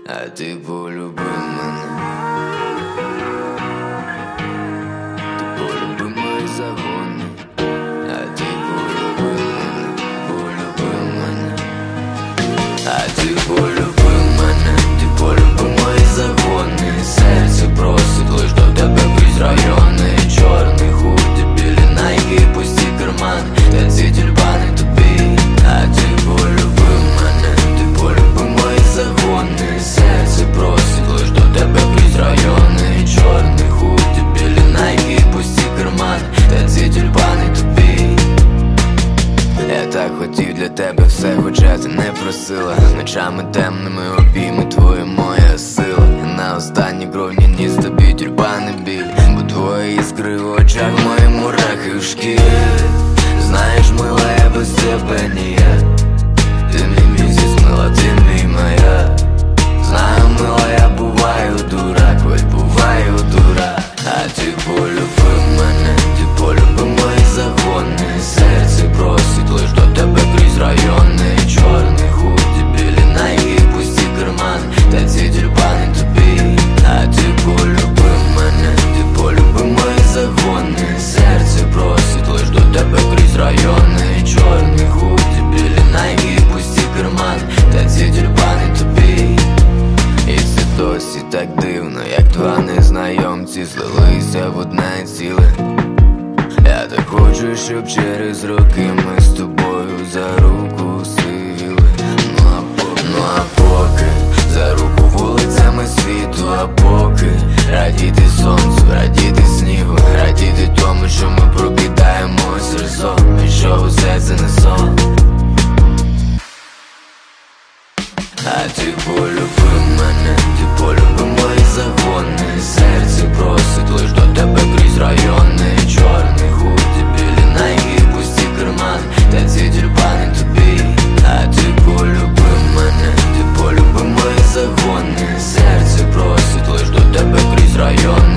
а ти полюби мене. Ти полюби мої загони, а ти полюби мене, полюби мене. А ти полюби мене, ти полюби мої загони. Серце просить лиш до тебе крізь райони. Чорний худі, білі найки, пусті кармани. Та ці тюльпани тобі, а ти полюби мене, ти полюби мої загони. Серце просить лиш до тебе крізь райони. Чорний худі, білі найки, пусті кармани. Та ці тюльпани тобі. Я так хотів для тебе все, хоча ти не просила. Ночами темними обійми твої моя сила. На останній кровні ніс тобі тюльпани біль. Бо твої іскри в очах, мої мурахи в шкірі. Знаєш, мила, я без тебе ніяк. Ти мій місяць, мила, ти мій маяк. Знаю, мила, я буваю дурак, ой, буваю дурак. А ти полюби мене, ти полюби мої загони. Серце просить лиш до тебе крізь райони. Чорний худі, білі найки, пусті кармани. Та ці тюльпани тобі, а ти полюби мене, ти полюби мої загони. Серце просить лиш до тебе крізь райони. Чорний худі, білі найки, пусті кармани. Та ці тюльпани тобі. І це досі так дивно, як два незнайомці злилися в одне ціле. Я так хочу, щоб через роки ми з тобою за руку сили. Ну а поки за руку вулицями світу, а поки радіти сонцю, радіти снігу, радіти тому, що ми прокидаємось разом, і що усе це не сон. А ти полюби мене, ти полюби мої загони. Серце просить лиш до тебе крізь райони. Чорний худі, білі найки, пусті кармани. Та ці тюльпани тобі, а ти полюби мене, ти полюби мої загони. Серце просить лиш до тебе крізь райони.